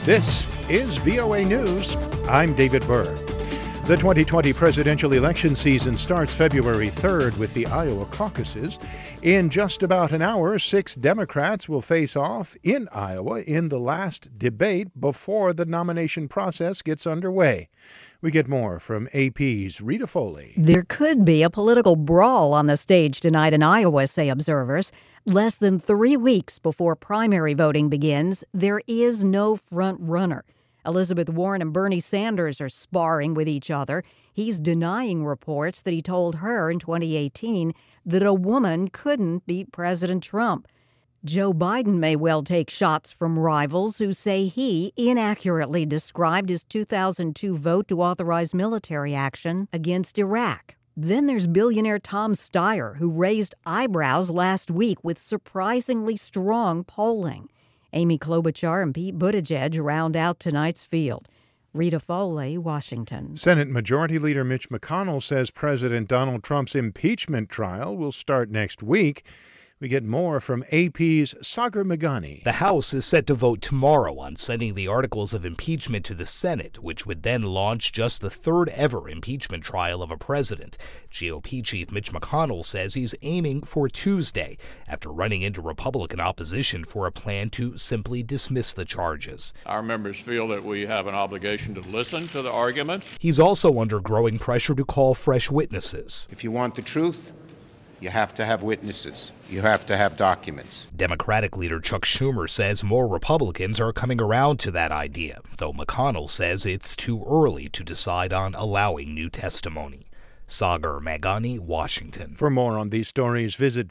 This is VOA News. I'm David Burr. The 2020 presidential election season starts February 3rd with the Iowa caucuses. In just about an hour, 6 Democrats will face off in Iowa in the last debate before the nomination process gets underway. We get more from AP's Rita Foley. There could be a political brawl on the stage tonight in Iowa, say observers. Less than 3 weeks before primary voting begins, there is no front runner. Elizabeth Warren and Bernie Sanders are sparring with each other. He's denying reports that he told her in 2018 that a woman couldn't beat President Trump. Joe Biden may well take shots from rivals who say he inaccurately described his 2002 vote to authorize military action against Iraq. Then there's billionaire Tom Steyer, who raised eyebrows last week with surprisingly strong polling. Amy Klobuchar and Pete Buttigieg round out tonight's field. Rita Foley, Washington. Senate Majority Leader Mitch McConnell says President Donald Trump's impeachment trial will start next week. We get more from AP's Sagar Meghani. The House is set to vote tomorrow on sending the articles of impeachment to the Senate, which would then launch just the third ever impeachment trial of a president. GOP Chief Mitch McConnell says he's aiming for Tuesday after running into Republican opposition for a plan to simply dismiss the charges. Our members feel that we have an obligation to listen to the arguments. He's also under growing pressure to call fresh witnesses. If you want the truth, you have to have witnesses. You have to have documents. Democratic leader Chuck Schumer says more Republicans are coming around to that idea, though McConnell says it's too early to decide on allowing new testimony. Sagar Meghani, Washington. For more on these stories, visit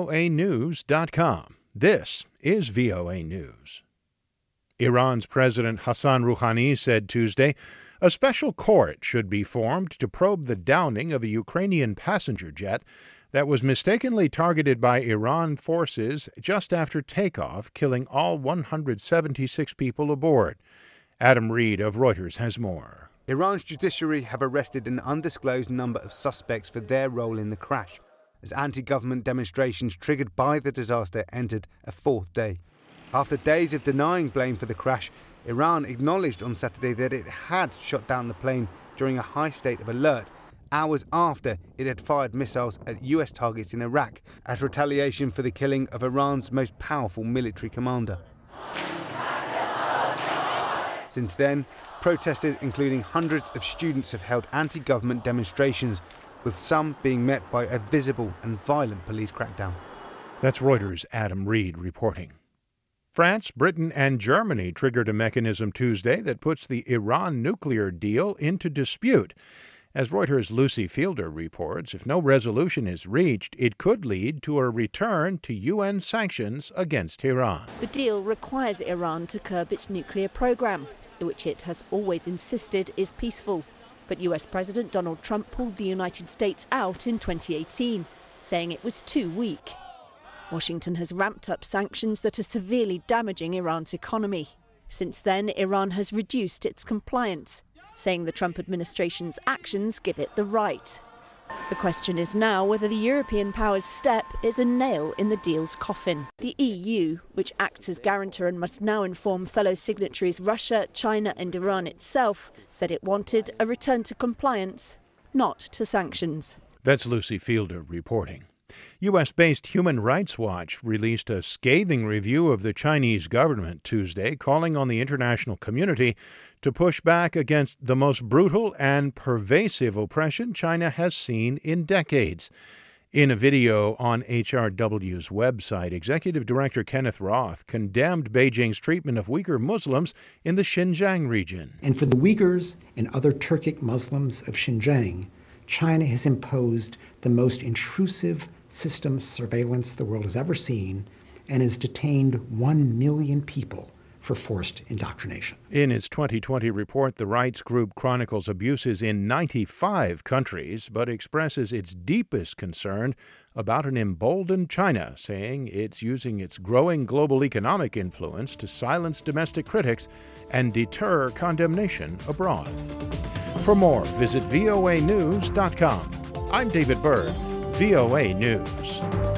voanews.com. This is VOA News. Iran's President Hassan Rouhani said Tuesday a special court should be formed to probe the downing of a Ukrainian passenger jet that was mistakenly targeted by Iran forces just after takeoff, killing all 176 people aboard. Adam Reed of Reuters has more. Iran's judiciary have arrested an undisclosed number of suspects for their role in the crash, as anti-government demonstrations triggered by the disaster entered a fourth day. After days of denying blame for the crash, Iran acknowledged on Saturday that it had shot down the plane during a high state of alert, hours after it had fired missiles at US targets in Iraq as retaliation for the killing of Iran's most powerful military commander. Since then, protesters, including hundreds of students, have held anti-government demonstrations, with some being met by a visible and violent police crackdown. That's Reuters' Adam Reed reporting. France, Britain, and Germany triggered a mechanism Tuesday that puts the Iran nuclear deal into dispute. As Reuters' Lucy Fielder reports, if no resolution is reached, it could lead to a return to UN sanctions against Iran. The deal requires Iran to curb its nuclear program, which it has always insisted is peaceful. But US President Donald Trump pulled the United States out in 2018, saying it was too weak. Washington has ramped up sanctions that are severely damaging Iran's economy. Since then, Iran has reduced its compliance, saying the Trump administration's actions give it the right. The question is now whether the European powers' step is a nail in the deal's coffin. The EU, which acts as guarantor and must now inform fellow signatories Russia, China and Iran itself, said it wanted a return to compliance, not to sanctions. That's Lucy Fielder reporting. U.S.-based Human Rights Watch released a scathing review of the Chinese government Tuesday, calling on the international community to push back against the most brutal and pervasive oppression China has seen in decades. In a video on HRW's website, Executive Director Kenneth Roth condemned Beijing's treatment of Uyghur Muslims in the Xinjiang region. And for the Uyghurs and other Turkic Muslims of Xinjiang, China has imposed the most intrusive system of surveillance the world has ever seen and has detained 1 million people for forced indoctrination. In its 2020 report, the rights group chronicles abuses in 95 countries, but expresses its deepest concern about an emboldened China, saying it's using its growing global economic influence to silence domestic critics and deter condemnation abroad. For more, visit voanews.com. I'm David Burr, VOA News.